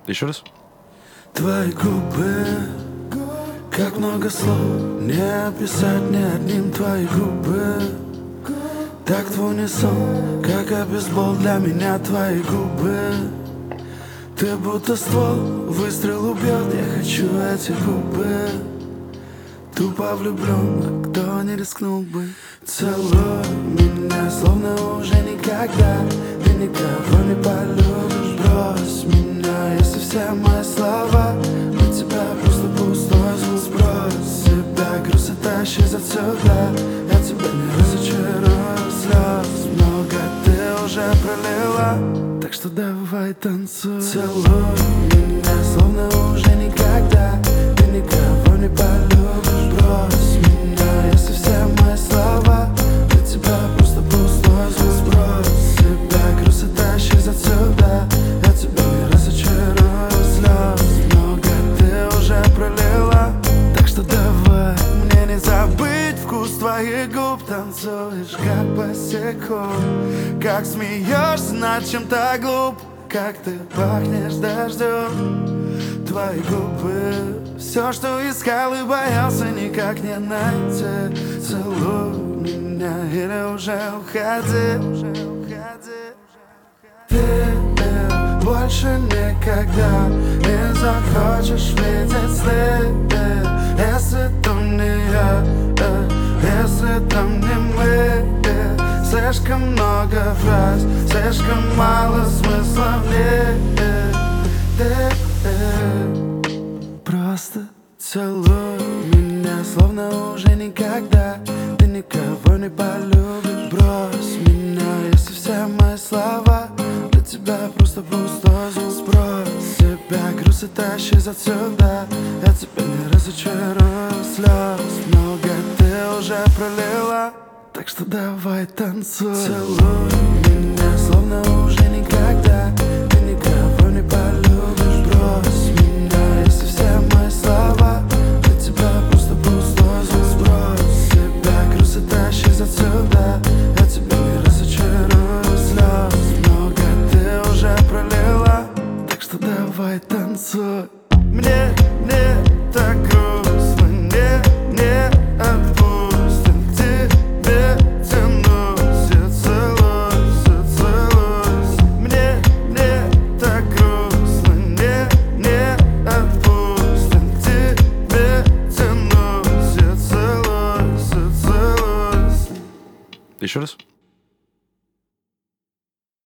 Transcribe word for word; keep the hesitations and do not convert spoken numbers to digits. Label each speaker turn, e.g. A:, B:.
A: Еще раз.
B: Твои губы, как много слов, не описать ни одним твои губы. Так в унисон, как обезбол для меня твои губы. Ты будто ствол, выстрел убьет, я хочу эти губы. Тупо влюблен, кто не рискнул бы. Целуй меня, словно уже никогда. Ты никого не полюбишь. Брось меня, если все мои слова для тебя просто пустой звук. Сбрось себя, груз и тащи отсюда. Я тебя не разочарую, слез много ты уже пролила, так что давай танцуй. Целуй меня, словно уже никогда. Ты никого не полюбишь. Брось меня, если все мои слова для тебя просто пустой звук. Сбрось себя, груз и тащи отсюда. Я тебя не разочарую, слез много ты уже пролила, так что давай. Мне не забыть вкус твоих губ. Танцуешь как босиком, как смеешься над чем-то глуп, как ты пахнешь дождем. Твои губы, все, что искал и боялся никак не найти. Целуй меня или уже уходи. Ты больше никогда не захочешь видеть сны, если там не я, если там не мы. Слишком много фраз, слишком мало смысла в них. Просто целуй меня, словно уже никогда. Ты никого не полюбишь. Брось меня, если все мои слова для тебя просто пустой звук. Сбрось себя, груз и тащи отсюда. Я тебя не разочарую, слез много ты уже пролила, так что давай танцуй. Целуй меня, словно уже никогда. Ты никого не полюбишь. Брось меня, если все мои слова для тебя просто пустой звук. Сбрось себя, груз и тащи отсюда. Я тебя не разочарую, слез много ты уже пролила, так что давай танцуй. Мне, мне так грустно, не, не отпустим тебе. Тянусь, я целуюсь, я целуюсь. Мне, мне так грустно, не, не отпустим тебе. Тянусь, я целуюсь, я целуюсь.
A: Еще раз.